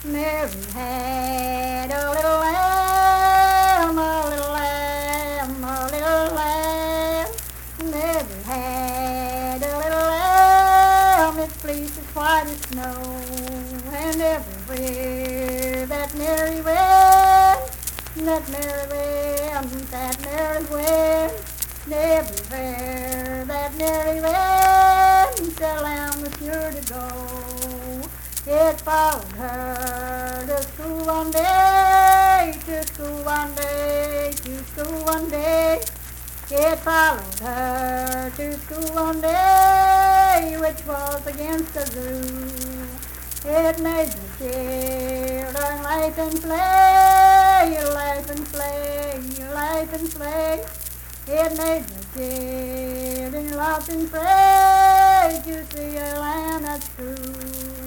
Mary had a little lamb, a little lamb, a little lamb. Mary had a little lamb, it fleeced as white as snow. And everywhere that Mary went, that Mary went, that Mary went, everywhere that Mary went, the lamb was sure to go. It followed her to school one day, to school one day, to school one day. It followed her to school one day, which was against the rule. It made the children laugh and play, laugh and play, laugh and play. It made the children laugh and pray to see a land that's true.